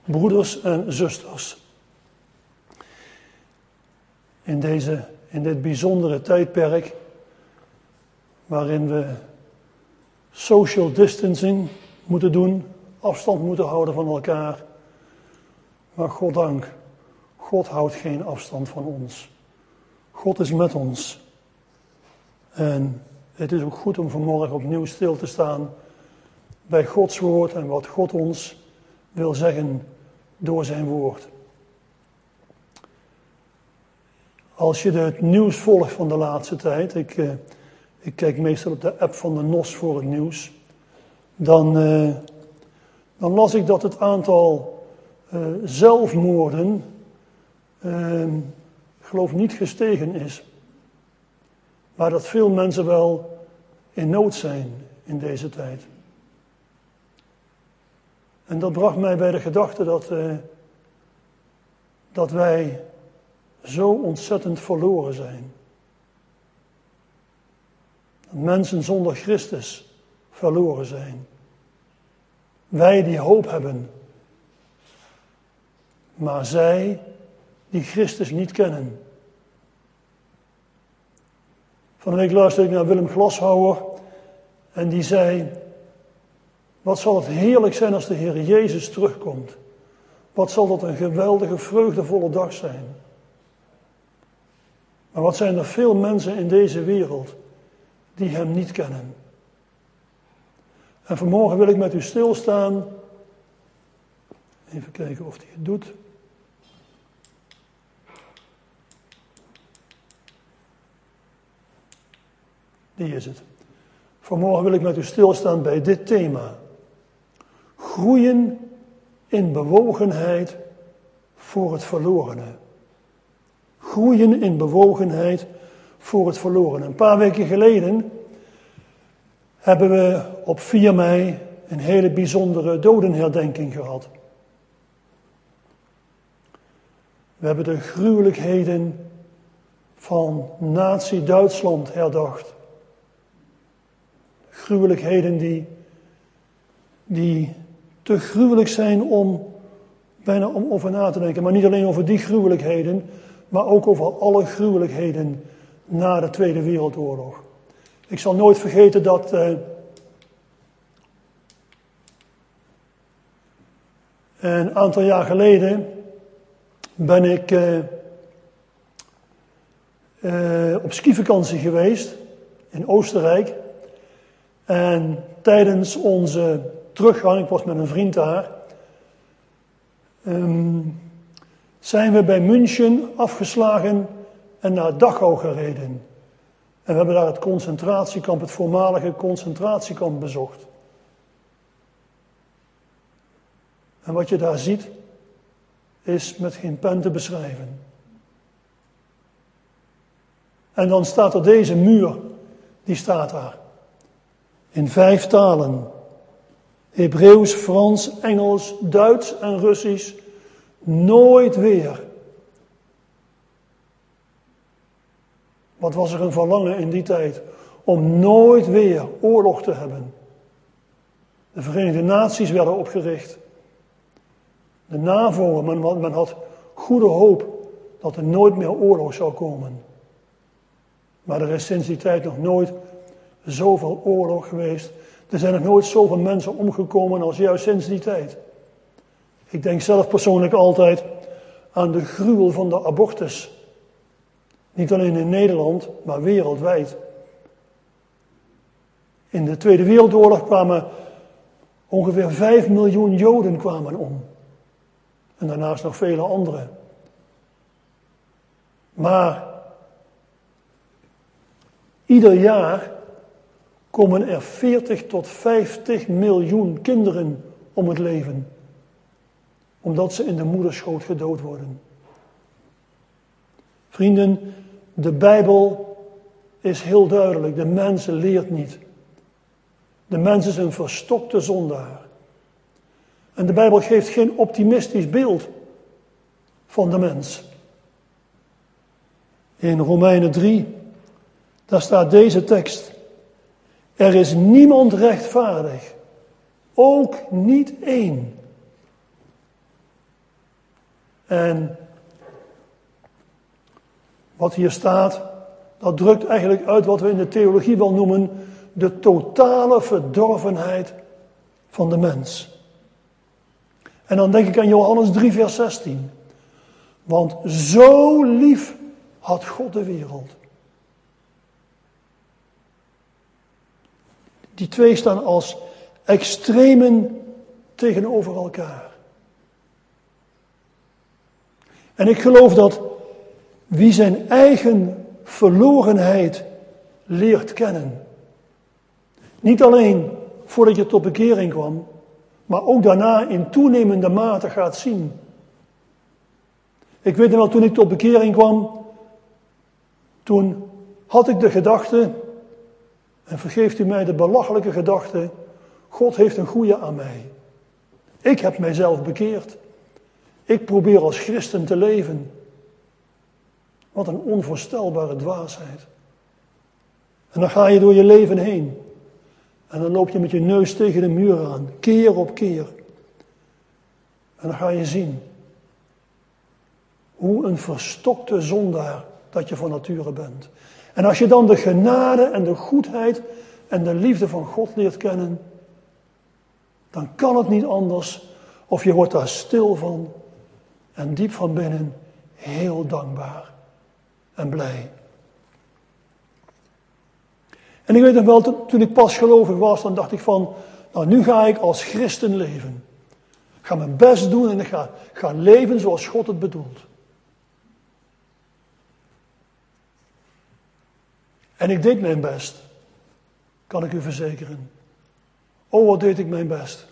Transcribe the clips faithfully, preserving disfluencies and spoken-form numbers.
broeders en zusters. In, deze, in dit bijzondere tijdperk waarin we social distancing moeten doen, afstand moeten houden van elkaar. Maar goddank, God houdt geen afstand van ons. God is met ons. En het is ook goed om vanmorgen opnieuw stil te staan bij Gods woord en wat God ons wil zeggen door zijn woord. Als je het nieuws volgt van de laatste tijd, ik, uh, ik kijk meestal op de app van de N O S voor het nieuws, dan, uh, dan las ik dat het aantal uh, zelfmoorden, uh, ik geloof niet gestegen is. Maar dat veel mensen wel in nood zijn in deze tijd. En dat bracht mij bij de gedachte dat, uh, dat wij zo ontzettend verloren zijn. Dat mensen zonder Christus verloren zijn. Wij die hoop hebben, maar zij die Christus niet kennen. Van de week luisterde ik naar Willem Glashouwer en die zei: wat zal het heerlijk zijn als de Heer Jezus terugkomt. Wat zal dat een geweldige, vreugdevolle dag zijn. Maar wat zijn er veel mensen in deze wereld die hem niet kennen. En vanmorgen wil ik met u stilstaan. Even kijken of hij het doet. Die is het. Vanmorgen wil ik met u stilstaan bij dit thema. Groeien in bewogenheid voor het verlorene. Groeien in bewogenheid voor het verlorene. Een paar weken geleden hebben we op vier mei een hele bijzondere dodenherdenking gehad. We hebben de gruwelijkheden van Nazi-Duitsland herdacht. Gruwelijkheden die, die te gruwelijk zijn om bijna om over na te denken. Maar niet alleen over die gruwelijkheden, maar ook over alle gruwelijkheden na de Tweede Wereldoorlog. Ik zal nooit vergeten dat uh, een aantal jaar geleden ben ik uh, uh, op skivakantie geweest in Oostenrijk. En tijdens onze teruggang, ik was met een vriend daar, um, zijn we bij München afgeslagen en naar Dachau gereden. En we hebben daar het concentratiekamp, het voormalige concentratiekamp bezocht. En wat je daar ziet, is met geen pen te beschrijven. En dan staat er deze muur, die staat daar. In vijf talen. Hebreeuws, Frans, Engels, Duits en Russisch. Nooit weer. Wat was er een verlangen in die tijd om nooit weer oorlog te hebben. De Verenigde Naties werden opgericht. De NAVO, men, men had goede hoop dat er nooit meer oorlog zou komen. Maar er is sinds die tijd nog nooit zoveel oorlog geweest. Er zijn nog nooit zoveel mensen omgekomen als juist sinds die tijd. Ik denk zelf persoonlijk altijd aan de gruwel van de abortus. Niet alleen in Nederland, maar wereldwijd. In de Tweede Wereldoorlog kwamen ongeveer vijf miljoen Joden kwamen om. En daarnaast nog vele anderen. Maar ieder jaar komen er veertig tot vijftig miljoen kinderen om het leven. Omdat ze in de moederschoot gedood worden. Vrienden, de Bijbel is heel duidelijk. De mens leert niet. De mens is een verstokte zondaar. En de Bijbel geeft geen optimistisch beeld van de mens. In Romeinen drie, daar staat deze tekst. Er is niemand rechtvaardig, ook niet één. En wat hier staat, dat drukt eigenlijk uit wat we in de theologie wel noemen de totale verdorvenheid van de mens. En dan denk ik aan Johannes drie vers zestien. Want zo lief had God de wereld. Die twee staan als extremen tegenover elkaar. En ik geloof dat wie zijn eigen verlorenheid leert kennen, niet alleen voordat je tot bekering kwam, maar ook daarna in toenemende mate gaat zien. Ik weet nog wel, toen ik tot bekering kwam, toen had ik de gedachte, en vergeeft u mij de belachelijke gedachte, God heeft een goeie aan mij. Ik heb mijzelf bekeerd. Ik probeer als christen te leven. Wat een onvoorstelbare dwaasheid. En dan ga je door je leven heen. En dan loop je met je neus tegen de muur aan, keer op keer. En dan ga je zien hoe een verstokte zondaar dat je van nature bent. En als je dan de genade en de goedheid en de liefde van God leert kennen, dan kan het niet anders of je wordt daar stil van en diep van binnen heel dankbaar en blij. En ik weet nog wel, toen ik pas gelovig was, dan dacht ik van, nou nu ga ik als christen leven. Ik ga mijn best doen en ik ga, ga leven zoals God het bedoelt. En ik deed mijn best, kan ik u verzekeren. Oh, wat deed ik mijn best.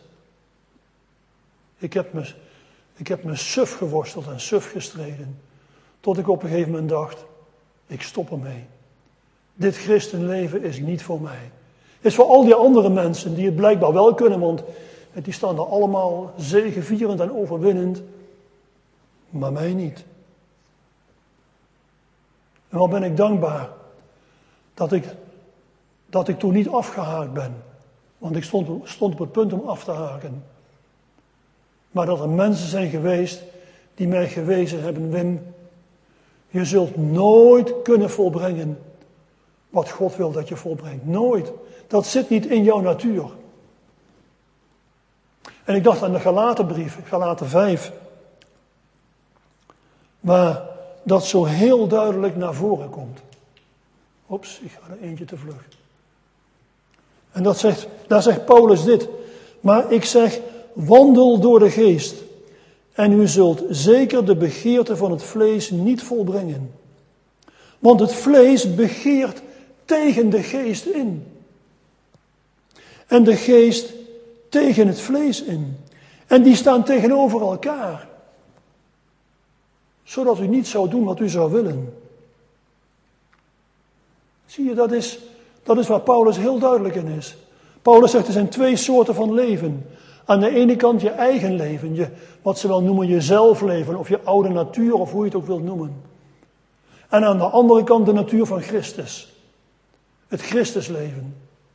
Ik heb me, ik heb me suf geworsteld en suf gestreden. Tot ik op een gegeven moment dacht, ik stop ermee. Dit christenleven is niet voor mij. Het is voor al die andere mensen die het blijkbaar wel kunnen, want die staan er allemaal zegevierend en overwinnend. Maar mij niet. En wat ben ik dankbaar dat ik, dat ik toen niet afgehaakt ben. Want ik stond, stond op het punt om af te haken. Maar dat er mensen zijn geweest die mij gewezen hebben, Wim, je zult nooit kunnen volbrengen wat God wil dat je volbrengt. Nooit. Dat zit niet in jouw natuur. En ik dacht aan de Galatenbrief, Galaten vijf, waar dat zo heel duidelijk naar voren komt. Oeps, ik ga er eentje te vlug. En dat zegt, daar zegt Paulus dit. Maar ik zeg, wandel door de geest. En u zult zeker de begeerte van het vlees niet volbrengen. Want het vlees begeert tegen de geest in. En de geest tegen het vlees in. En die staan tegenover elkaar. Zodat u niet zou doen wat u zou willen. Zie je, dat is, dat is waar Paulus heel duidelijk in is. Paulus zegt, er zijn twee soorten van leven. Aan de ene kant je eigen leven, je, wat ze wel noemen je zelfleven, of je oude natuur, of hoe je het ook wilt noemen. En aan de andere kant de natuur van Christus. Het Christusleven.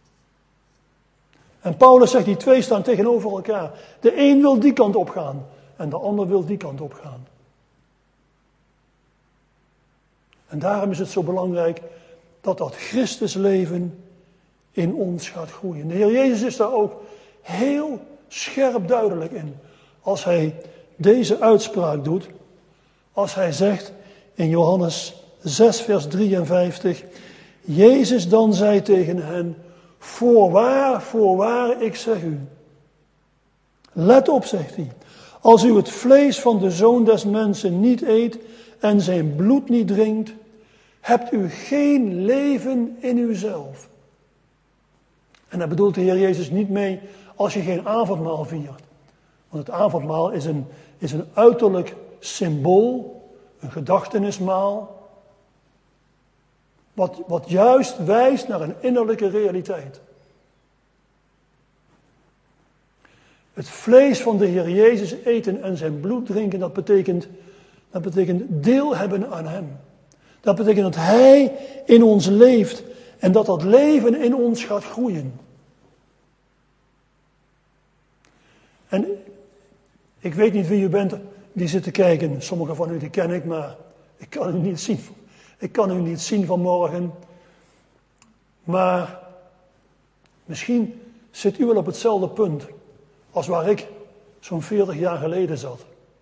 En Paulus zegt, die twee staan tegenover elkaar. De een wil die kant op gaan, en de ander wil die kant op gaan. En daarom is het zo belangrijk dat dat Christusleven in ons gaat groeien. De Heer Jezus is daar ook heel scherp duidelijk in. Als hij deze uitspraak doet. Als hij zegt in Johannes zes vers drieënvijftig. Jezus dan zei tegen hen. Voorwaar, voorwaar, ik zeg u. Let op, zegt hij. Als u het vlees van de Zoon des Mensen niet eet en zijn bloed niet drinkt, hebt u geen leven in uzelf. En daar bedoelt de Heer Jezus niet mee als je geen avondmaal viert. Want het avondmaal is een, is een uiterlijk symbool, een gedachtenismaal, wat, wat juist wijst naar een innerlijke realiteit. Het vlees van de Heer Jezus eten en zijn bloed drinken, dat betekent, dat betekent deel hebben aan hem. Dat betekent dat hij in ons leeft en dat dat leven in ons gaat groeien. En ik weet niet wie u bent, die zit te kijken. Sommigen van u die ken ik, maar ik kan u niet zien. Ik kan u niet zien vanmorgen. Maar misschien zit u wel op hetzelfde punt als waar ik zo'n veertig jaar geleden zat.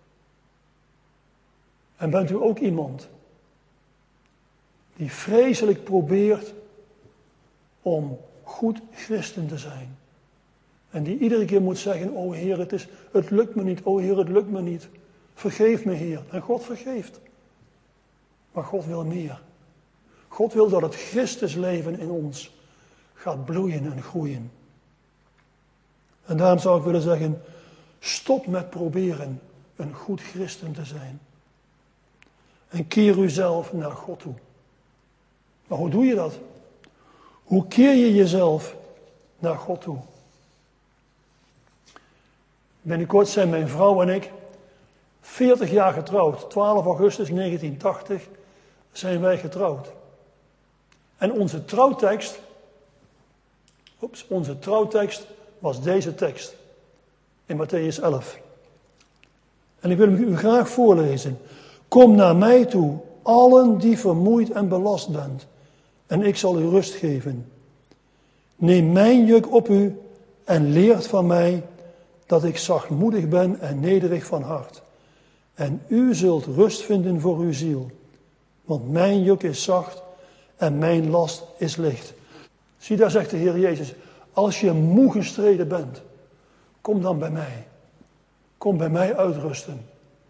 En bent u ook iemand die vreselijk probeert om goed christen te zijn. En die iedere keer moet zeggen, o Heer, het, is, het lukt me niet, o Heer, het lukt me niet. Vergeef me, Heer. En God vergeeft. Maar God wil meer. God wil dat het Christusleven in ons gaat bloeien en groeien. En daarom zou ik willen zeggen, stop met proberen een goed christen te zijn. En keer uzelf naar God toe. Maar hoe doe je dat? Hoe keer je jezelf naar God toe? Binnenkort zijn mijn vrouw en ik veertig jaar getrouwd. twaalf augustus negentien tachtig zijn wij getrouwd. En onze trouwtekst, oeps, onze trouwtekst was deze tekst. In Mattheüs elf. En ik wil hem u graag voorlezen. Kom naar mij toe, allen die vermoeid en belast bent, en ik zal u rust geven. Neem mijn juk op u en leert van mij, dat ik zachtmoedig ben en nederig van hart. En u zult rust vinden voor uw ziel. Want mijn juk is zacht en mijn last is licht. Zie, daar zegt de Heer Jezus, als je moe gestreden bent, kom dan bij mij. Kom bij mij uitrusten.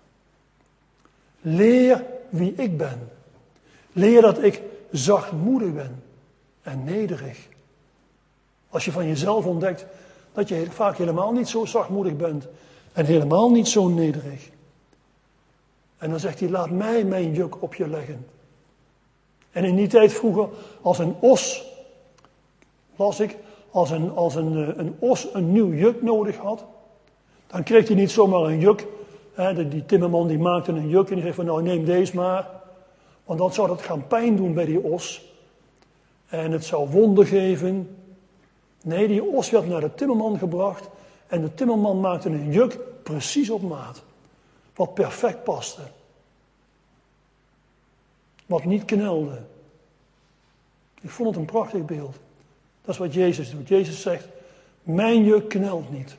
Leer wie ik ben. Leer dat ik zachtmoedig ben en nederig. Als je van jezelf ontdekt dat je vaak helemaal niet zo zachtmoedig bent en helemaal niet zo nederig. En dan zegt hij, laat mij mijn juk op je leggen. En in die tijd vroeger, als een os, las ik, als een, als een, een os een nieuw juk nodig had, dan kreeg hij niet zomaar een juk. Hè, die timmerman die maakte een juk en die zei van nou neem deze maar. Want dan zou dat gaan pijn doen bij die os. En het zou wonden geven. Nee, die os werd naar de timmerman gebracht. En de timmerman maakte een juk precies op maat. Wat perfect paste. Wat niet knelde. Ik vond het een prachtig beeld. Dat is wat Jezus doet. Jezus zegt, mijn juk knelt niet.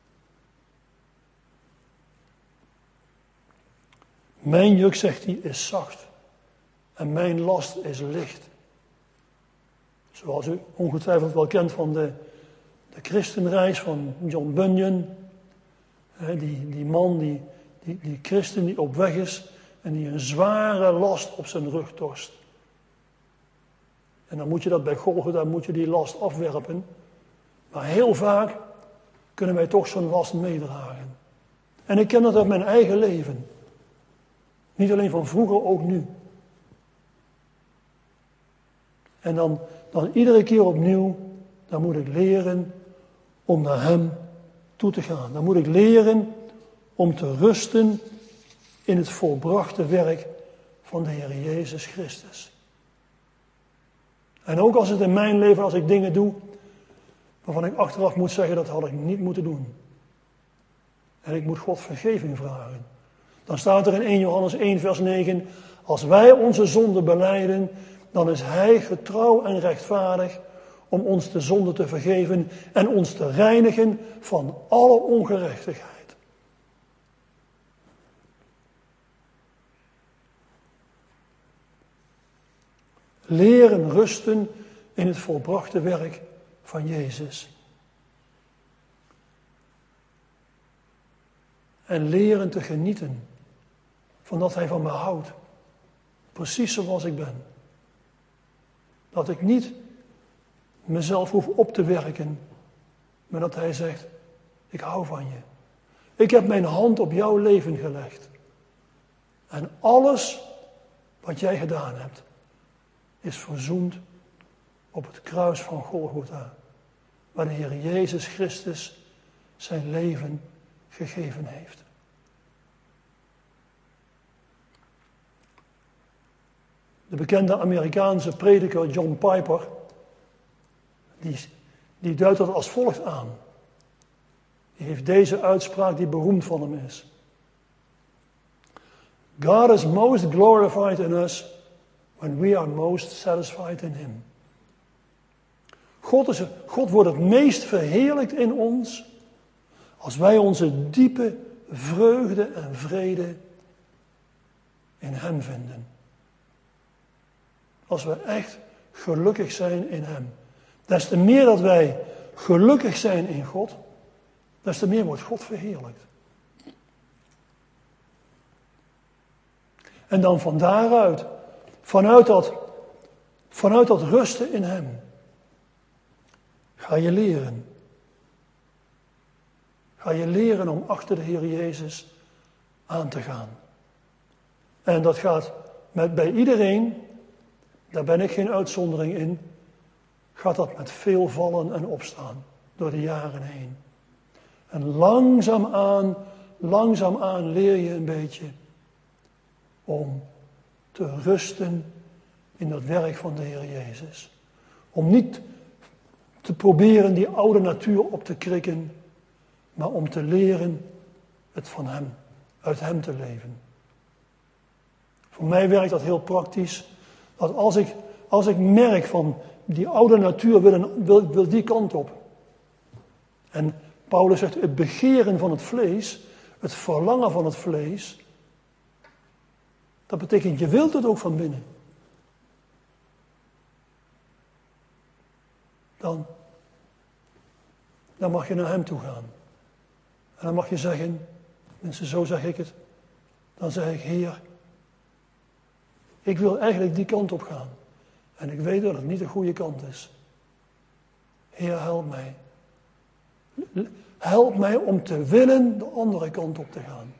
Mijn juk, zegt hij, is zacht. En mijn last is licht. Zoals u ongetwijfeld wel kent van de, de christenreis van John Bunyan. Die, die man, die, die, die christen die op weg is en die een zware last op zijn rug torst. En dan moet je dat bij Golgotha, moet je die last afwerpen. Maar heel vaak kunnen wij toch zo'n last meedragen. En ik ken dat uit mijn eigen leven. Niet alleen van vroeger, ook nu. En dan, dan iedere keer opnieuw, dan moet ik leren om naar Hem toe te gaan. Dan moet ik leren om te rusten in het volbrachte werk van de Heer Jezus Christus. En ook als het in mijn leven, als ik dingen doe, waarvan ik achteraf moet zeggen, dat had ik niet moeten doen. En ik moet God vergeving vragen. Dan staat er in eerste Johannes één vers negen, als wij onze zonde belijden, dan is Hij getrouw en rechtvaardig om ons de zonde te vergeven en ons te reinigen van alle ongerechtigheid. Leren rusten in het volbrachte werk van Jezus. En leren te genieten van dat Hij van me houdt. Precies zoals ik ben. Dat ik niet mezelf hoef op te werken, maar dat Hij zegt, ik hou van je. Ik heb mijn hand op jouw leven gelegd. En alles wat jij gedaan hebt, is verzoend op het kruis van Golgotha, waar de Heer Jezus Christus zijn leven gegeven heeft. De bekende Amerikaanse prediker John Piper, die, die duidt dat als volgt aan. Die heeft deze uitspraak die beroemd van hem is. God is most glorified in us when we are most satisfied in Him. God, is, God wordt het meest verheerlijkt in ons als wij onze diepe vreugde en vrede in Hem vinden. Als we echt gelukkig zijn in Hem. Des te meer dat wij gelukkig zijn in God, des te meer wordt God verheerlijkt. En dan van daaruit, vanuit dat, vanuit dat rusten in Hem, ga je leren. Ga je leren om achter de Heer Jezus aan te gaan. En dat gaat met, bij iedereen, daar ben ik geen uitzondering in, gaat dat met veel vallen en opstaan door de jaren heen. En langzaamaan, langzaamaan leer je een beetje om te rusten in dat werk van de Heer Jezus. Om niet te proberen die oude natuur op te krikken, maar om te leren het van Hem, uit Hem te leven. Voor mij werkt dat heel praktisch, dat als ik, als ik merk van die oude natuur wil, wil, wil die kant op. En Paulus zegt het begeren van het vlees, het verlangen van het vlees, dat betekent je wilt het ook van binnen. Dan, dan mag je naar Hem toe gaan. En dan mag je zeggen, mensen, zo zeg ik het, dan zeg ik, Heer, ik wil eigenlijk die kant op gaan. En ik weet dat het niet de goede kant is. Heer, help mij. Help mij om te willen de andere kant op te gaan.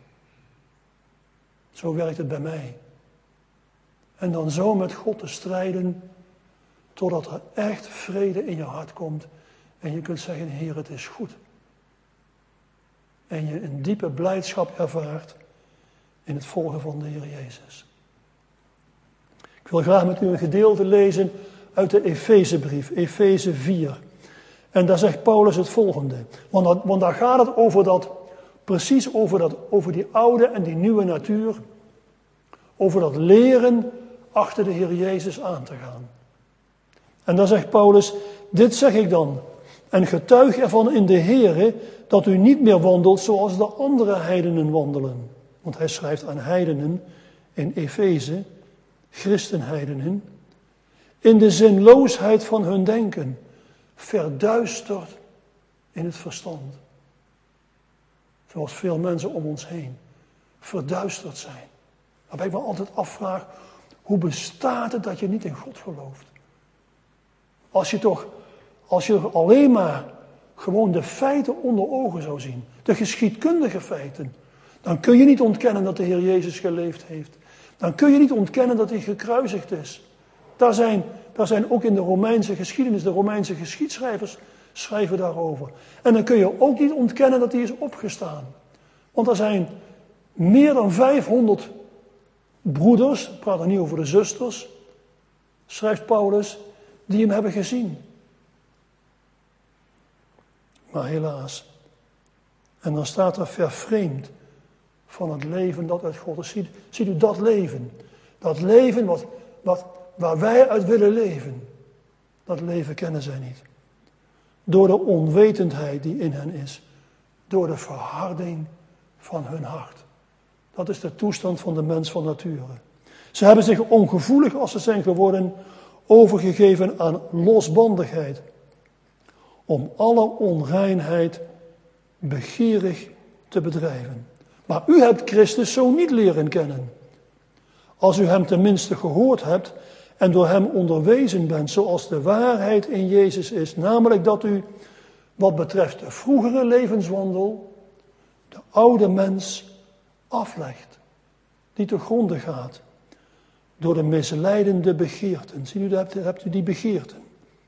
Zo werkt het bij mij. En dan zo met God te strijden, totdat er echt vrede in je hart komt. En je kunt zeggen, Heer, het is goed. En je een diepe blijdschap ervaart in het volgen van de Heer Jezus. Ik wil graag met u een gedeelte lezen uit de Efezebrief, Efeze vier. En daar zegt Paulus het volgende. Want, dat, want daar gaat het over dat, precies over, dat, over die oude en die nieuwe natuur. Over dat leren achter de Heer Jezus aan te gaan. En dan zegt Paulus, dit zeg ik dan. En getuig ervan in de Here dat u niet meer wandelt zoals de andere heidenen wandelen. Want hij schrijft aan heidenen in Efeze, christenheidenen, in de zinloosheid van hun denken, verduisterd in het verstand. Zoals veel mensen om ons heen verduisterd zijn. Waarbij ik me altijd afvraag, hoe bestaat het dat je niet in God gelooft? Als je toch, als je alleen maar gewoon de feiten onder ogen zou zien, de geschiedkundige feiten, dan kun je niet ontkennen dat de Heer Jezus geleefd heeft. Dan kun je niet ontkennen dat hij gekruisigd is. Daar zijn, daar zijn ook in de Romeinse geschiedenis, de Romeinse geschiedschrijvers schrijven daarover. En dan kun je ook niet ontkennen dat hij is opgestaan. Want er zijn meer dan vijfhonderd broeders, ik praat er niet over de zusters, schrijft Paulus, die hem hebben gezien. Maar helaas. En dan staat er vervreemd van het leven dat uit God is. Ziet, ziet u dat leven? Dat leven wat, wat, waar wij uit willen leven. Dat leven kennen zij niet. Door de onwetendheid die in hen is. Door de verharding van hun hart. Dat is de toestand van de mens van nature. Ze hebben zich ongevoelig als ze zijn geworden overgegeven aan losbandigheid. Om alle onreinheid begeerig te bedrijven. Maar u hebt Christus zo niet leren kennen. Als u hem tenminste gehoord hebt en door hem onderwezen bent zoals de waarheid in Jezus is. Namelijk dat u, wat betreft de vroegere levenswandel, de oude mens aflegt. Die te gronde gaat. Door de misleidende begeerten. Zie u, daar hebt, hebt u die begeerten.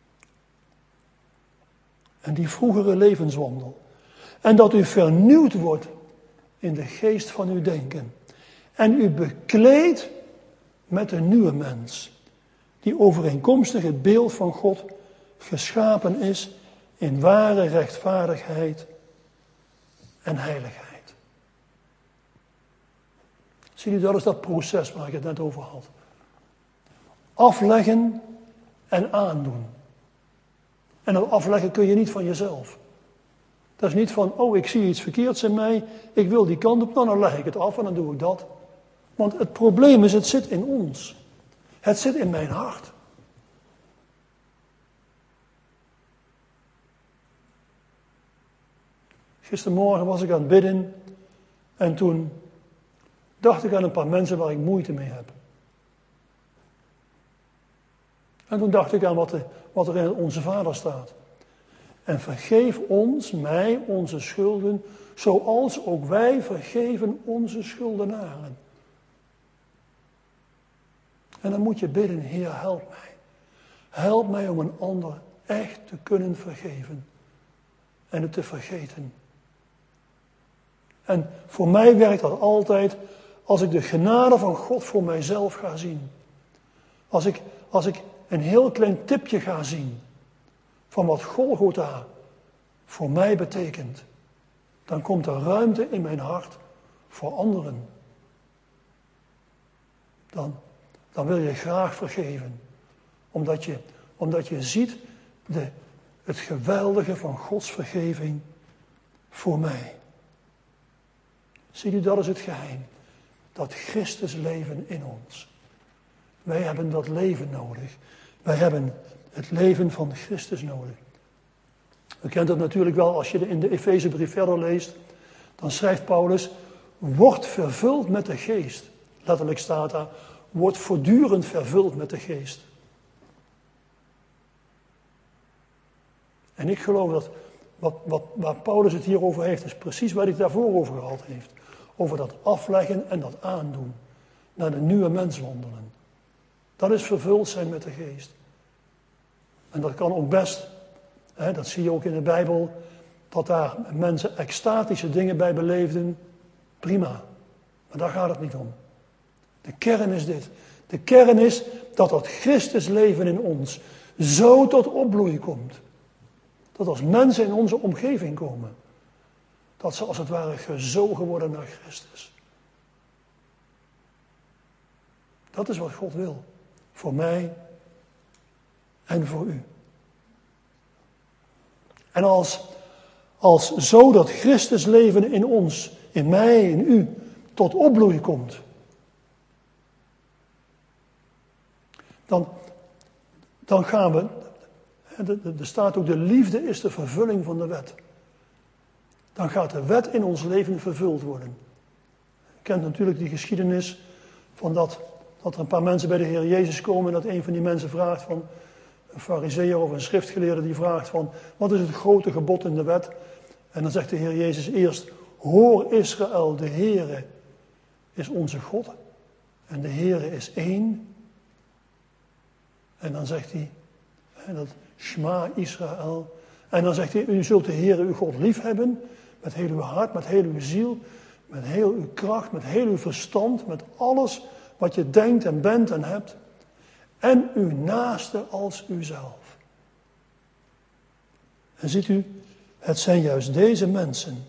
En die vroegere levenswandel. En dat u vernieuwd wordt in de geest van uw denken. En u bekleedt met een nieuwe mens. Die overeenkomstig het beeld van God geschapen is in ware rechtvaardigheid en heiligheid. Zie je, dat is dat proces waar ik het net over had. Afleggen en aandoen. En dat afleggen kun je niet van jezelf. Dat is niet van, oh, ik zie iets verkeerds in mij, ik wil die kant op, dan leg ik het af en dan doe ik dat. Want het probleem is, het zit in ons. Het zit in mijn hart. Gistermorgen was ik aan het bidden en toen dacht ik aan een paar mensen waar ik moeite mee heb. En toen dacht ik aan wat, de, wat er in Onze Vader staat. En vergeef ons, mij, onze schulden, zoals ook wij vergeven onze schuldenaren. En dan moet je bidden, Heer, help mij. Help mij om een ander echt te kunnen vergeven. En het te vergeten. En voor mij werkt dat altijd als ik de genade van God voor mijzelf ga zien. Als ik, als ik een heel klein tipje ga zien van wat Golgotha voor mij betekent, dan komt er ruimte in mijn hart voor anderen. Dan, dan wil je graag vergeven, omdat je, omdat je ziet de, het geweldige van Gods vergeving voor mij. Zie u, dat is het geheim. Dat Christus leven in ons. Wij hebben dat leven nodig. Wij hebben het leven van Christus nodig. U kent het natuurlijk wel als je in de Efezebrief verder leest. Dan schrijft Paulus, wordt vervuld met de geest. Letterlijk staat daar, wordt voortdurend vervuld met de geest. En ik geloof dat wat, wat, waar Paulus het hier over heeft, is precies waar hij het daarvoor over gehad heeft. Over dat afleggen en dat aandoen. Naar de nieuwe mens wandelen. Dat is vervuld zijn met de geest. En dat kan ook best, hè, dat zie je ook in de Bijbel, dat daar mensen extatische dingen bij beleefden. Prima. Maar daar gaat het niet om. De kern is dit. De kern is dat dat Christusleven in ons zo tot opbloei komt. Dat als mensen in onze omgeving komen, dat ze als het ware gezogen worden naar Christus. Dat is wat God wil. Voor mij en voor u. En als, als zo dat Christusleven in ons, in mij, in u, tot opbloei komt, dan, dan gaan we, er staat ook, de liefde is de vervulling van de wet. Dan gaat de wet in ons leven vervuld worden. Je kent natuurlijk die geschiedenis van dat, dat er een paar mensen bij de Heer Jezus komen en dat een van die mensen vraagt van, een farizeeër of een schriftgeleerde die vraagt van, wat is het grote gebod in de wet? En dan zegt de Heer Jezus eerst, hoor Israël, de Heere is onze God en de Heere is één. En dan zegt hij, dat Shema Israël. En dan zegt hij, u zult de Heere uw God lief hebben, met heel uw hart, met heel uw ziel, met heel uw kracht, met heel uw verstand, met alles wat je denkt en bent en hebt. En uw naaste als uzelf. En ziet u, het zijn juist deze mensen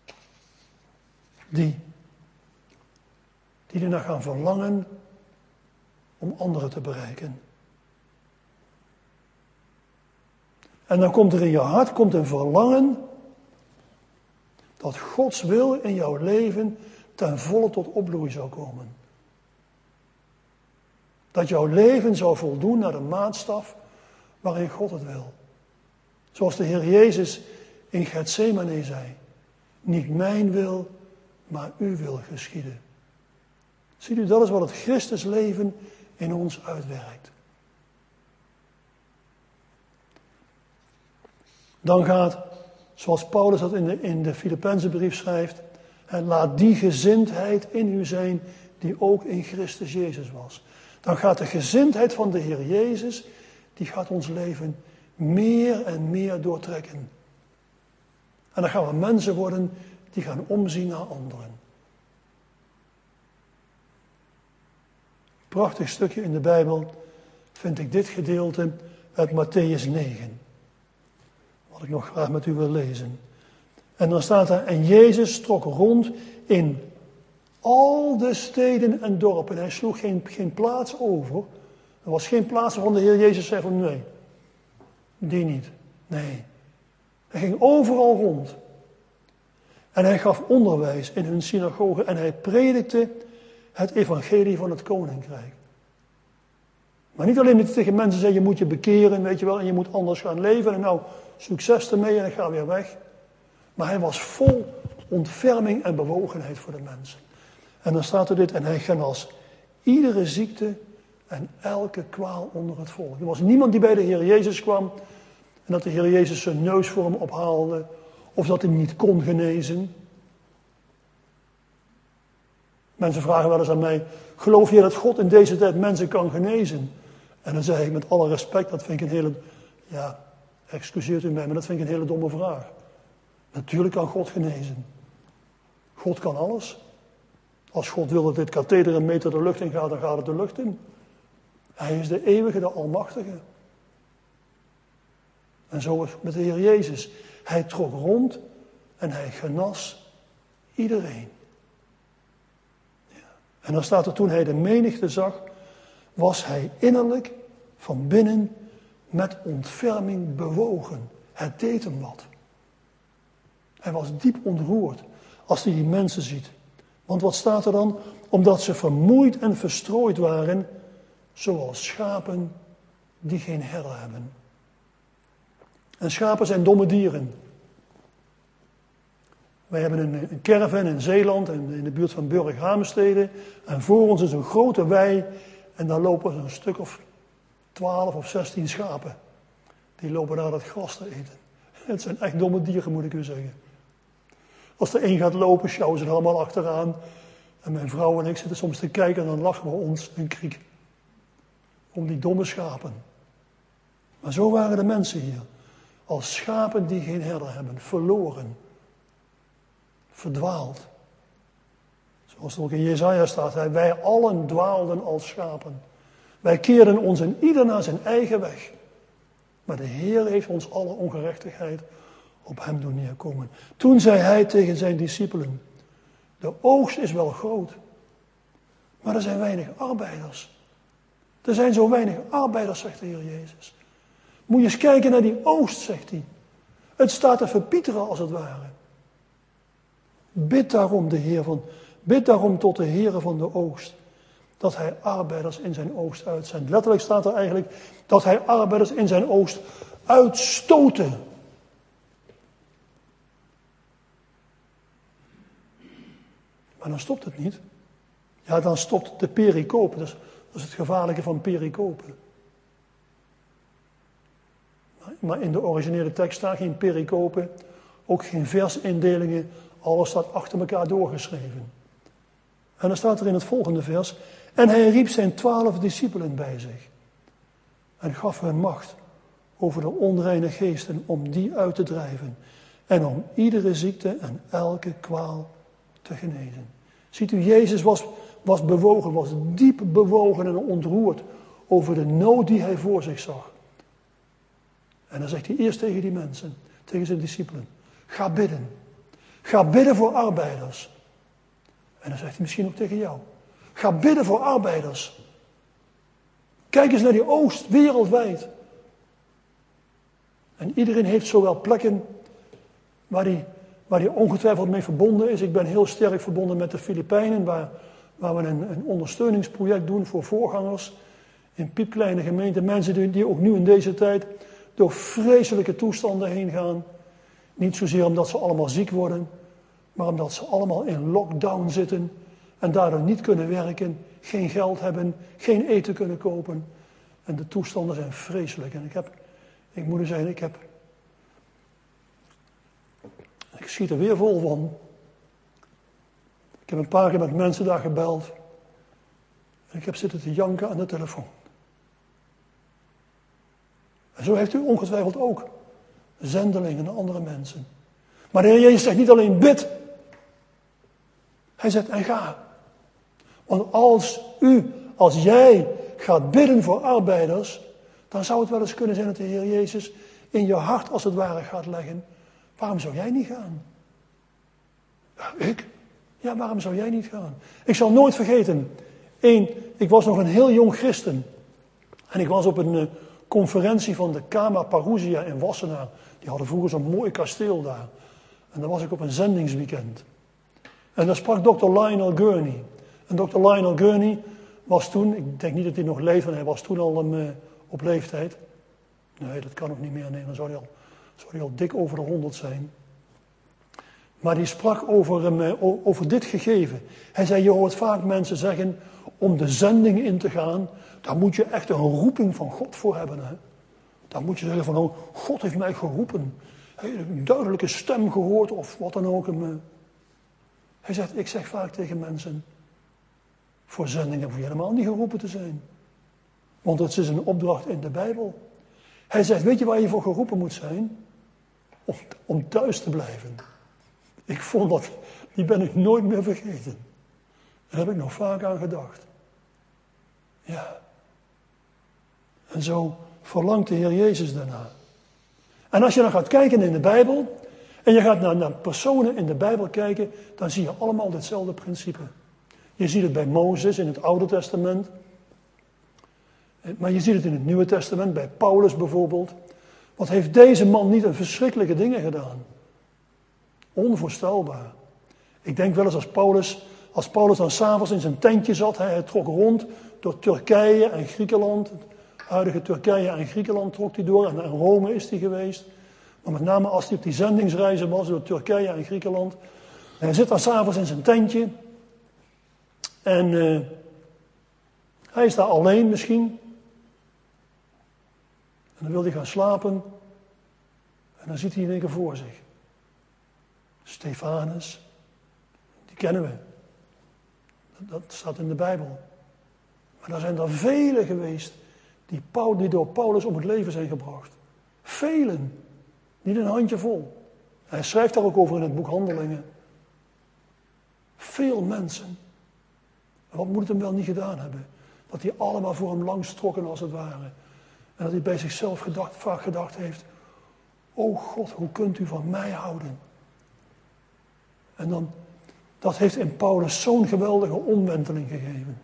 die, die ernaar gaan verlangen om anderen te bereiken. En dan komt er in je hart komt een verlangen dat Gods wil in jouw leven ten volle tot opbloei zou komen. Dat jouw leven zou voldoen naar de maatstaf waarin God het wil. Zoals de Heer Jezus in Getsemane zei. Niet mijn wil, maar uw wil geschieden. Ziet u, dat is wat het Christusleven in ons uitwerkt. Dan gaat, zoals Paulus dat in de, in de Filippenzenbrief schrijft, en laat die gezindheid in u zijn die ook in Christus Jezus was. Dan gaat de gezindheid van de Heer Jezus, die gaat ons leven meer en meer doortrekken. En dan gaan we mensen worden die gaan omzien naar anderen. Prachtig stukje in de Bijbel vind ik dit gedeelte uit Mattheüs negen. Wat ik nog graag met u wil lezen. En dan staat er, en Jezus trok rond in Al de steden en dorpen. Hij sloeg geen, geen plaats over. Er was geen plaats waarvan de Heer Jezus zei van nee, die niet. Nee. Hij ging overal rond. En hij gaf onderwijs in hun synagogen en hij predikte het evangelie van het koninkrijk. Maar niet alleen dat hij tegen mensen zei, je moet je bekeren, weet je wel, en je moet anders gaan leven. En nou, succes ermee en ik ga weer weg. Maar hij was vol ontferming en bewogenheid voor de mensen. En dan staat er dit, en hij genas iedere ziekte en elke kwaal onder het volk. Er was niemand die bij de Heer Jezus kwam en dat de Heer Jezus zijn neus voor hem ophaalde of dat hij niet kon genezen. Mensen vragen wel eens aan mij, geloof je dat God in deze tijd mensen kan genezen? En dan zeg ik met alle respect, dat vind ik een hele, ja, excuseert u mij, maar dat vind ik een hele domme vraag. Natuurlijk kan God genezen. God kan alles. Als God wil dat dit katheder een meter de lucht in gaat, dan gaat het de lucht in. Hij is de eeuwige, de almachtige. En zo is het met de Heer Jezus. Hij trok rond en hij genas iedereen. Ja. En dan staat er, toen hij de menigte zag, was hij innerlijk van binnen met ontferming bewogen. Het deed hem wat. Hij was diep ontroerd als hij die mensen ziet. Want wat staat er dan? Omdat ze vermoeid en verstrooid waren, zoals schapen die geen herder hebben. En schapen zijn domme dieren. Wij hebben een, een caravan in Zeeland en in de buurt van Burg-Haamstede. En voor ons is een grote wei en daar lopen een stuk of twaalf of zestien schapen. Die lopen daar het gras te eten. Het zijn echt domme dieren, moet ik u zeggen. Als er één gaat lopen, sjouwen ze er allemaal achteraan. En mijn vrouw en ik zitten soms te kijken en dan lachen we ons een kriek. Om die domme schapen. Maar zo waren de mensen hier. Als schapen die geen herder hebben. Verloren. Verdwaald. Zoals het ook in Jesaja staat. Wij allen dwaalden als schapen. Wij keerden ons en ieder naar zijn eigen weg. Maar de Heer heeft ons alle ongerechtigheid op hem doen neerkomen. Toen zei hij tegen zijn discipelen. De oogst is wel groot. Maar er zijn weinig arbeiders. Er zijn zo weinig arbeiders, zegt de Heer Jezus. Moet je eens kijken naar die oogst, zegt hij. Het staat te verpieteren als het ware. Bid daarom de Heer van, bid daarom tot de Heere van de oogst. Dat hij arbeiders in zijn oogst uitzendt. Letterlijk staat er eigenlijk dat hij arbeiders in zijn oogst uitstoten. Maar dan stopt het niet. Ja, dan stopt de pericope. Dat is, dat is het gevaarlijke van pericope. Maar in de originele tekst staat geen pericope, ook geen versindelingen. Alles staat achter elkaar doorgeschreven. En dan staat er in het volgende vers. En hij riep zijn twaalf discipelen bij zich. En gaf hun macht over de onreine geesten om die uit te drijven. En om iedere ziekte en elke kwaal te genezen. Ziet u, Jezus was, was bewogen, was diep bewogen en ontroerd over de nood die hij voor zich zag. En dan zegt hij eerst tegen die mensen, tegen zijn discipelen. Ga bidden. Ga bidden voor arbeiders. En dan zegt hij misschien ook tegen jou. Ga bidden voor arbeiders. Kijk eens naar die oogst wereldwijd. En iedereen heeft zowel plekken waar hij, waar hij ongetwijfeld mee verbonden is. Ik ben heel sterk verbonden met de Filipijnen, waar, waar we een, een ondersteuningsproject doen voor voorgangers. In piepkleine gemeenten. Mensen die, die ook nu in deze tijd door vreselijke toestanden heen gaan. Niet zozeer omdat ze allemaal ziek worden, maar omdat ze allemaal in lockdown zitten en daardoor niet kunnen werken, geen geld hebben, geen eten kunnen kopen. En de toestanden zijn vreselijk. En ik heb, ik moet u zeggen, ik heb, ik schiet er weer vol van. Ik heb een paar keer met mensen daar gebeld. En ik heb zitten te janken aan de telefoon. En zo heeft u ongetwijfeld ook zendelingen en andere mensen. Maar de Heer Jezus zegt niet alleen bid. Hij zegt en ga. Want als u, als jij gaat bidden voor arbeiders, dan zou het wel eens kunnen zijn dat de Heer Jezus in je hart als het ware gaat leggen. Waarom zou jij niet gaan? Ja, ik? Ja, waarom zou jij niet gaan? Ik zal nooit vergeten, één, ik was nog een heel jong christen. En ik was op een uh, conferentie van de Kama Parousia in Wassenaar. Die hadden vroeger zo'n mooi kasteel daar. En daar was ik op een zendingsweekend. En daar sprak dokter Lionel Gurney. En dokter Lionel Gurney was toen, ik denk niet dat hij nog leeft, want hij was toen al um, uh, op leeftijd. Nee, dat kan nog niet meer, nee, dan zou hij al, zou hij al dik over de honderd zijn. Maar die sprak over, um, over dit gegeven. Hij zei, je hoort vaak mensen zeggen, om de zending in te gaan, daar moet je echt een roeping van God voor hebben. Hè? Daar moet je zeggen van, oh, God heeft mij geroepen. Een duidelijke stem gehoord of wat dan ook. Hij zegt, ik zeg vaak tegen mensen, voor zending hoef je helemaal niet geroepen te zijn. Want het is een opdracht in de Bijbel. Hij zegt, weet je waar je voor geroepen moet zijn? Om, om thuis te blijven. Ik vond dat, die ben ik nooit meer vergeten. Daar heb ik nog vaak aan gedacht. Ja. En zo verlangt de Heer Jezus daarna. En als je dan gaat kijken in de Bijbel, en je gaat naar, naar personen in de Bijbel kijken, dan zie je allemaal ditzelfde principe. Je ziet het bij Mozes in het Oude Testament. Maar je ziet het in het Nieuwe Testament, bij Paulus bijvoorbeeld. Wat heeft deze man niet een verschrikkelijke dingen gedaan? Onvoorstelbaar. Ik denk wel eens als Paulus, als Paulus dan s'avonds in zijn tentje zat, hij, hij trok rond door Turkije en Griekenland. Het huidige Turkije en Griekenland trok hij door en in Rome is hij geweest. Maar met name als hij op die zendingsreizen was door Turkije en Griekenland. En hij zit dan s'avonds in zijn tentje. En uh, hij is daar alleen misschien. En dan wil hij gaan slapen. En dan ziet hij in één keer voor zich Stefanus. Die kennen we. Dat, dat staat in de Bijbel. Maar er zijn er velen geweest die, Paul, die door Paulus om het leven zijn gebracht. Velen. Niet een handjevol. Hij schrijft daar ook over in het boek Handelingen. Veel mensen. En wat moet het hem wel niet gedaan hebben? Dat die allemaal voor hem langs trokken als het ware. En dat hij bij zichzelf gedacht, vaak gedacht heeft. O God, hoe kunt u van mij houden? En dan, dat heeft in Paulus zo'n geweldige omwenteling gegeven.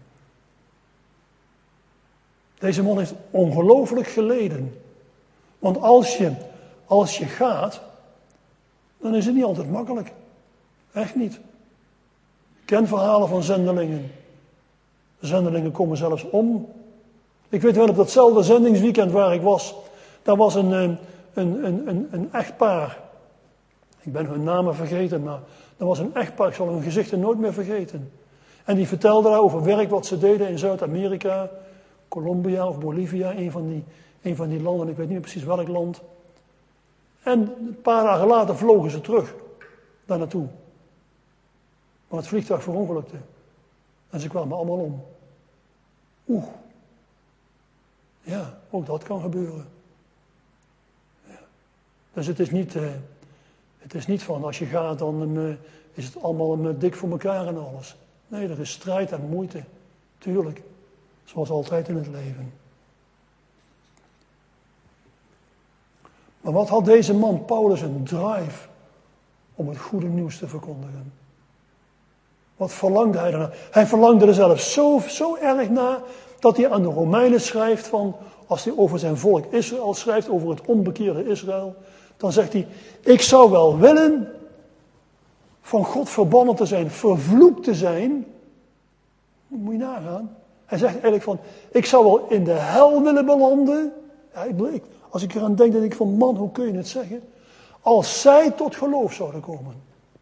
Deze man heeft ongelooflijk geleden. Want als je, als je gaat, dan is het niet altijd makkelijk. Echt niet. Ik ken verhalen van zendelingen. De zendelingen komen zelfs om. Ik weet wel, op datzelfde zendingsweekend waar ik was, daar was een, een, een, een, een echtpaar. Ik ben hun namen vergeten, maar er was een echtpaar, ik zal hun gezichten nooit meer vergeten. En die vertelde daar over werk wat ze deden in Zuid-Amerika, Colombia of Bolivia, een van, die, een van die landen, ik weet niet meer precies welk land. En een paar dagen later vlogen ze terug, daar naartoe. Maar het vliegtuig verongelukte. En ze kwamen allemaal om. Oeh. Ja, ook dat kan gebeuren. Ja. Dus het is niet, uh, het is niet van als je gaat dan uh, is het allemaal uh, dik voor elkaar en alles. Nee, er is strijd en moeite. Tuurlijk. Zoals altijd in het leven. Maar wat had deze man Paulus een drive om het goede nieuws te verkondigen? Wat verlangde hij daarna? Hij verlangde er zelf zo, zo erg naar dat hij aan de Romeinen schrijft van, als hij over zijn volk Israël schrijft, over het onbekeerde Israël, dan zegt hij, ik zou wel willen van God verbannen te zijn, vervloekt te zijn. Moet je nagaan. Hij zegt eigenlijk van, ik zou wel in de hel willen belanden. Ja, ik, als ik eraan denk, denk ik van, man, hoe kun je het zeggen? Als zij tot geloof zouden komen.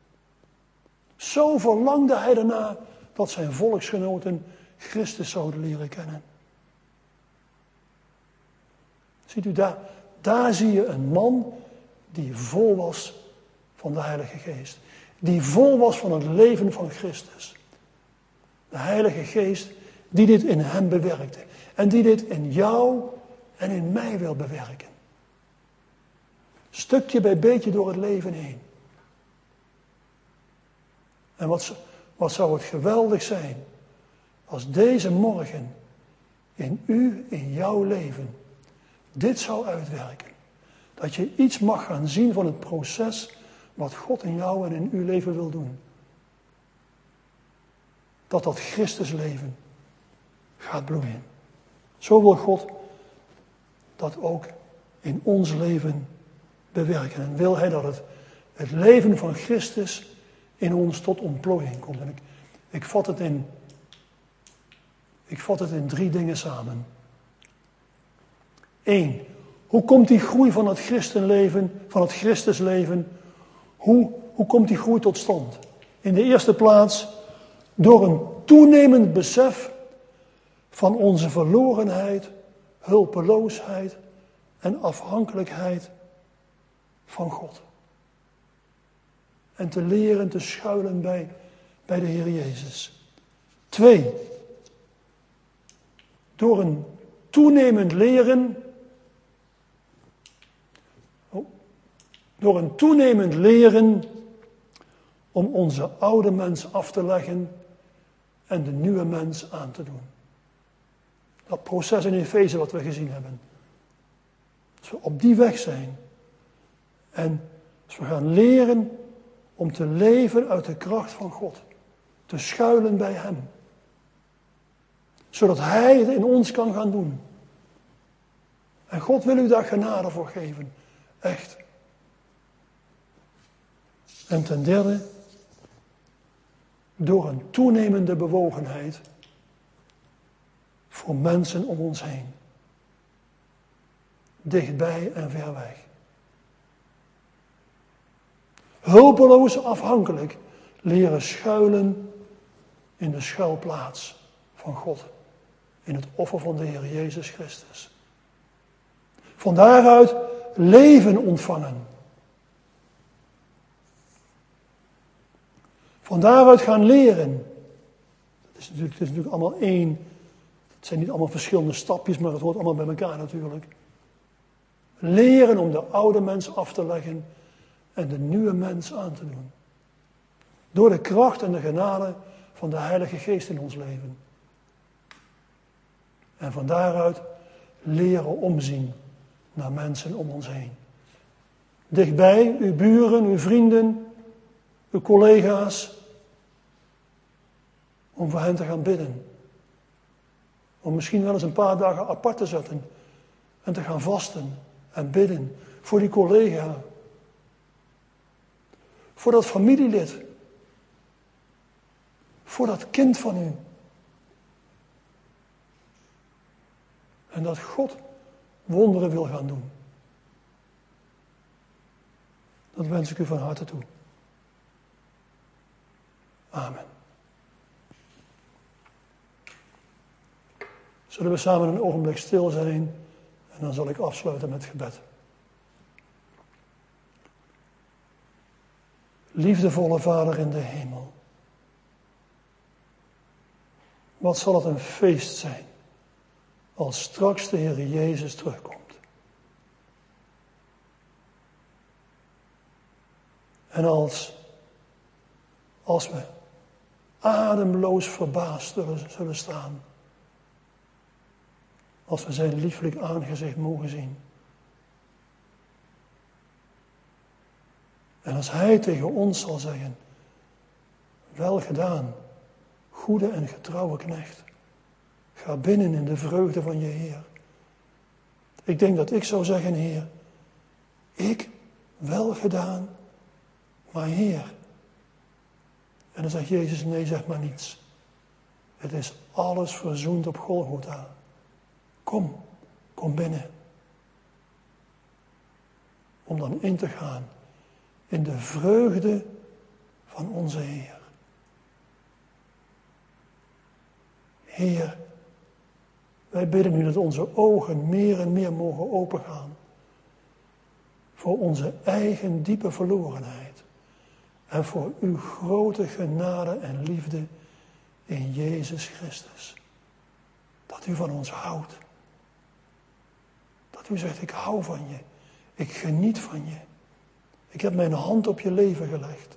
Zo verlangde hij ernaar dat zijn volksgenoten Christus zouden leren kennen. Ziet u daar, daar zie je een man die vol was van de Heilige Geest. Die vol was van het leven van Christus. De Heilige Geest die dit in hem bewerkte. En die dit in jou en in mij wil bewerken. Stukje bij beetje door het leven heen. En wat, wat zou het geweldig zijn als deze morgen in u, in jouw leven, dit zou uitwerken. Dat je iets mag gaan zien van het proces wat God in jou en in uw leven wil doen. dat dat Christusleven gaat bloeien. Zo wil God dat ook in ons leven bewerken. En wil hij dat het, het leven van Christus in ons tot ontplooiing komt. En ik, ik, vat het in, ik vat het in drie dingen samen. Eén, hoe komt die groei van het christenleven, van het Christusleven, hoe, hoe komt die groei tot stand? In de eerste plaats door een toenemend besef van onze verlorenheid, hulpeloosheid en afhankelijkheid van God. En te leren te schuilen bij, bij de Heer Jezus. Twee, door een toenemend leren, oh, door een toenemend leren om onze oude mens af te leggen en de nieuwe mens aan te doen. Dat proces in Efeze wat we gezien hebben. Als we op die weg zijn en als we gaan leren om te leven uit de kracht van God, te schuilen bij Hem, zodat Hij het in ons kan gaan doen. En God wil u daar genade voor geven, echt. En ten derde, door een toenemende bewogenheid voor mensen om ons heen. Dichtbij en ver weg. Hulpeloos afhankelijk leren schuilen in de schuilplaats van God. In het offer van de Heer Jezus Christus. Van daaruit leven ontvangen. Van daaruit gaan leren. Het is natuurlijk, het is natuurlijk allemaal één. Het zijn niet allemaal verschillende stapjes, maar het hoort allemaal bij elkaar natuurlijk. Leren om de oude mens af te leggen en de nieuwe mens aan te doen. Door de kracht en de genade van de Heilige Geest in ons leven. En van daaruit leren omzien naar mensen om ons heen. Dichtbij, uw buren, uw vrienden, uw collega's. Om voor hen te gaan bidden. Om misschien wel eens een paar dagen apart te zetten. En te gaan vasten en bidden voor die collega. Voor dat familielid. Voor dat kind van u. En dat God wonderen wil gaan doen. Dat wens ik u van harte toe. Amen. Zullen we samen een ogenblik stil zijn en dan zal ik afsluiten met gebed. Liefdevolle Vader in de hemel. Wat zal het een feest zijn als straks de Heer Jezus terugkomt. En als, als we ademloos verbaasd zullen, zullen staan. Als we zijn lieflijk aangezicht mogen zien. En als Hij tegen ons zal zeggen, wel gedaan, goede en getrouwe knecht. Ga binnen in de vreugde van je Heer. Ik denk dat ik zou zeggen, Heer, ik, wel gedaan, maar Heer. En dan zegt Jezus, nee, zeg maar niets. Het is alles verzoend op Golgotha. Kom, kom binnen. Om dan in te gaan in de vreugde van onze Heer. Heer, wij bidden u dat onze ogen meer en meer mogen opengaan. Voor onze eigen diepe verlorenheid. En voor uw grote genade en liefde in Jezus Christus. Dat u van ons houdt. Dat u zegt, ik hou van je. Ik geniet van je. Ik heb mijn hand op je leven gelegd.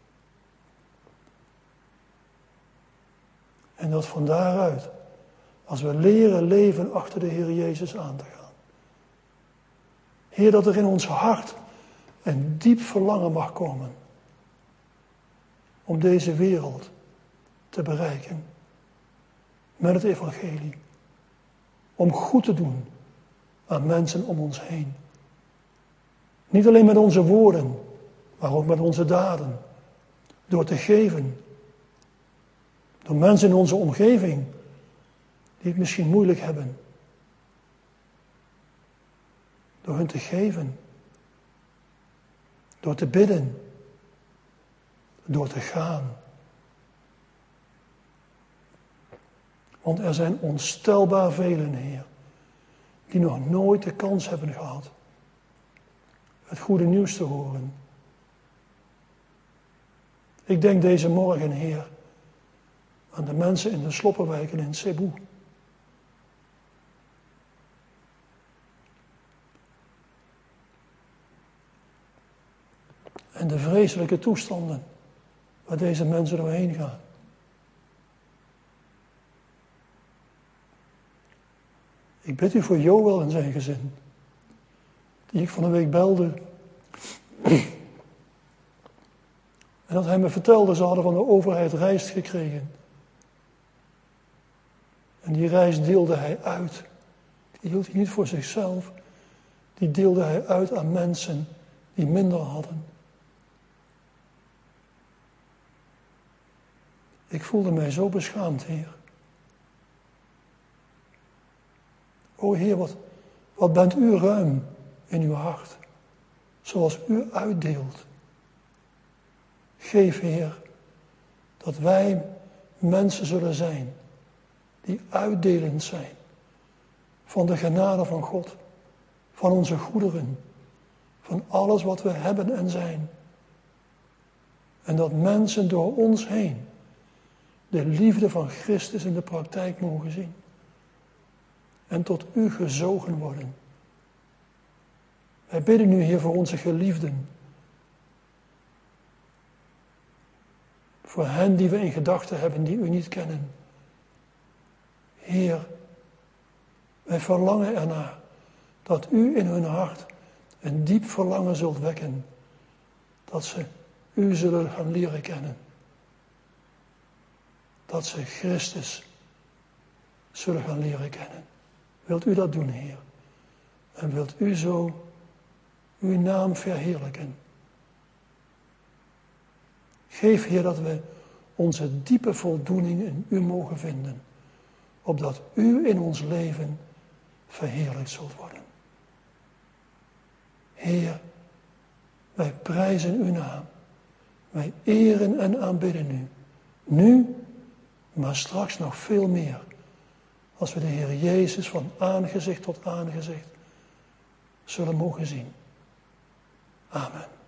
En dat van daaruit, als we leren leven achter de Heer Jezus aan te gaan. Heer, dat er in ons hart een diep verlangen mag komen. Om deze wereld te bereiken met het evangelie. Om goed te doen aan mensen om ons heen. Niet alleen met onze woorden, maar ook met onze daden. Door te geven. Door mensen in onze omgeving die het misschien moeilijk hebben. Door hun te geven. Door te bidden. Door te gaan. Want er zijn onstelbaar velen, Heer, die nog nooit de kans hebben gehad het goede nieuws te horen. Ik denk deze morgen, Heer, aan de mensen in de sloppenwijken in Cebu. En de vreselijke toestanden waar deze mensen doorheen gaan. Ik bid u voor Joël en zijn gezin, die ik van de week belde. En dat hij me vertelde, ze hadden van de overheid rijst gekregen. En die rijst deelde hij uit. Die hield hij niet voor zichzelf. Die deelde hij uit aan mensen die minder hadden. Ik voelde mij zo beschaamd, Heer. O Heer, wat, wat bent u ruim in uw hart, zoals u uitdeelt. Geef, Heer, dat wij mensen zullen zijn die uitdelend zijn van de genade van God, van onze goederen, van alles wat we hebben en zijn. En dat mensen door ons heen de liefde van Christus in de praktijk mogen zien. En tot u gezogen worden. Wij bidden nu, Heer, voor onze geliefden. Voor hen die we in gedachten hebben, die u niet kennen. Heer, wij verlangen ernaar dat u in hun hart een diep verlangen zult wekken. Dat ze u zullen gaan leren kennen. Dat ze Christus zullen gaan leren kennen. Wilt u dat doen, Heer? En wilt u zo uw naam verheerlijken? Geef, Heer, dat we onze diepe voldoening in u mogen vinden, opdat u in ons leven verheerlijkt zult worden. Heer, wij prijzen uw naam. Wij eren en aanbidden u. Nu, maar straks nog veel meer. Als we de Heer Jezus van aangezicht tot aangezicht zullen mogen zien. Amen.